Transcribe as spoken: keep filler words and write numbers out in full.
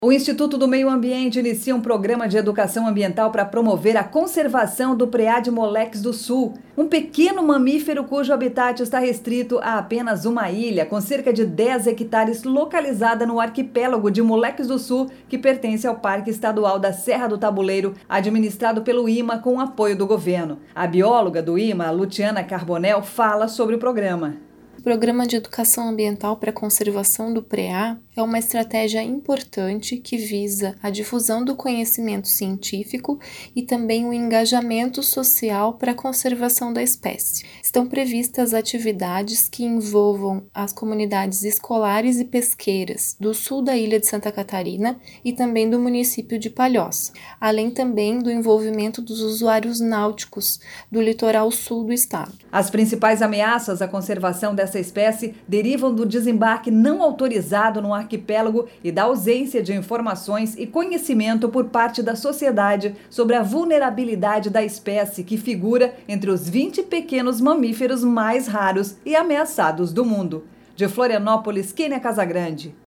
O Instituto do Meio Ambiente inicia um programa de educação ambiental para promover a conservação do preá de Moleques do Sul, um pequeno mamífero cujo habitat está restrito a apenas uma ilha, com cerca de dez hectares, localizada no arquipélago de Moleques do Sul, que pertence ao Parque Estadual da Serra do Tabuleiro, administrado pelo I M A com apoio do governo. A bióloga do I M A, Luciana Carbonel, fala sobre o programa. O Programa de Educação Ambiental para a Conservação do preá é uma estratégia importante que visa a difusão do conhecimento científico e também o engajamento social para a conservação da espécie. Estão previstas atividades que envolvam as comunidades escolares e pesqueiras do sul da ilha de Santa Catarina e também do município de Palhoça, além também do envolvimento dos usuários náuticos do litoral sul do estado. As principais ameaças à conservação dessa espécie derivam do desembarque não autorizado no arquipélago e da ausência de informações e conhecimento por parte da sociedade sobre a vulnerabilidade da espécie, que figura entre os vinte pequenos mamíferos mais raros e ameaçados do mundo. De Florianópolis, Kênia Casagrande.